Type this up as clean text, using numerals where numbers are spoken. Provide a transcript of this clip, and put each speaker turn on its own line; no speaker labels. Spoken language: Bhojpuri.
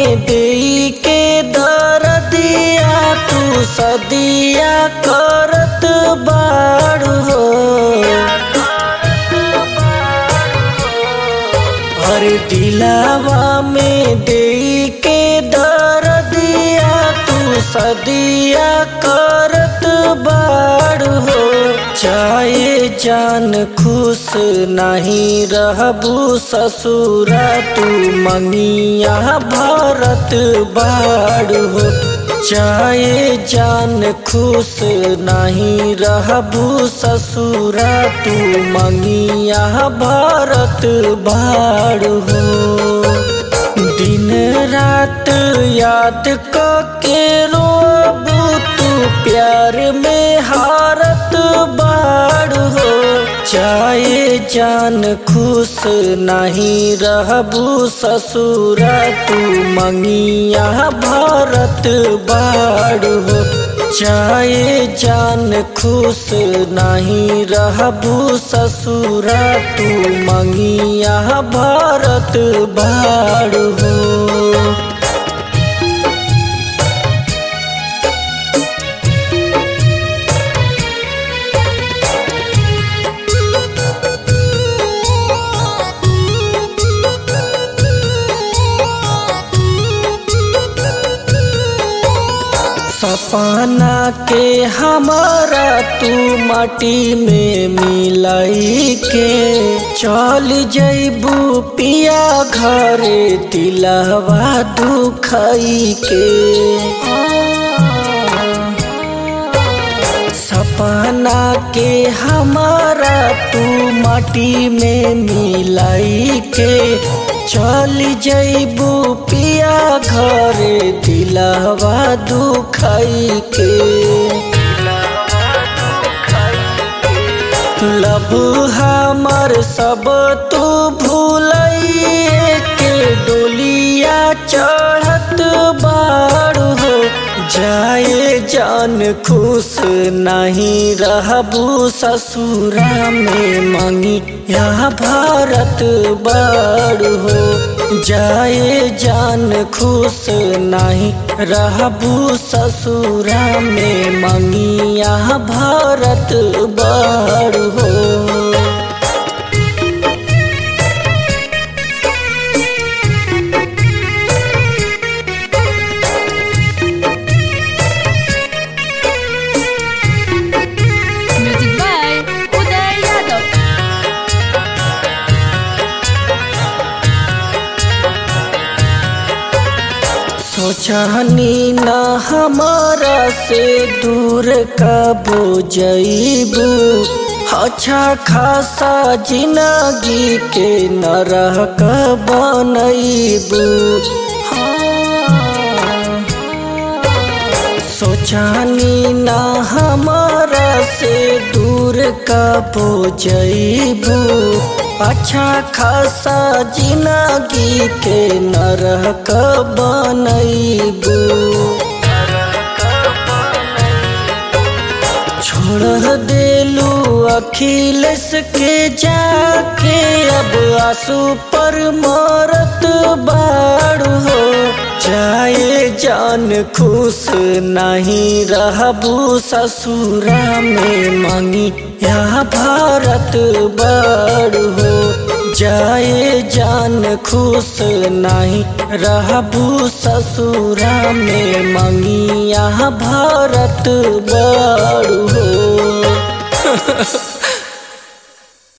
में देई के दरदिया तू सदिया करत बाड़ू हो। हर दिलावा में देई के दरदिया तू सदिया करत बाड़ू हो। चाहे जान खुश नहीं रहबू ससुरा तू मंगिया भरत बाड़ू हो। चाहे जान खुश नहीं रहबू ससुरा तू मंगिया भरत बाड़ू हो। दिन रात याद के रोबू तू प्यार में हारत बाड़ू हो। चाहे जान खुश नहीं रहबू ससुरा तू मंगिया भरत बाड़ू हो। चाहे जान खुश नहीं रहबू ससुरा तू मंगिया भरत बाड़ू हो। सपना के हमारा तू माटी में मिलाई के चल जइबू पिया घरे दिलवा दुखाई के। सपना के हमारा तू माटी में मिलाई के चल जइबू पिया घरे दिलवा दुखाई के। लब हमर सब तू भूलइए के डोलिया चढ़त बाड़ू हो। जाए जान खुश नहीं रहबू ससुरा में मंगिया भरत बाड़ू हो। जाए जान खुश नहीं रहबू ससुरा में मंगिया भरत बाड़ू हो। सोचनी न हमारा से दूर कबो जइबू। अच्छा खासा जिंदगी के नरह बनइबू। सोचनी न हमारा से दूर कबो जइबू। अच्छा खासा जिंदगी के नरह बनइबू। छोड़ देलू अखिलेश के जाके अब आंसू पर मरत बाड़ू हो। चाहे जान खुश नहीं रहबू ससुरा में मंगिया भरत बाड़ू हो। जाए जान खुश नहीं रहबू ससुरा में मंगिया भरत बाड़ू हो।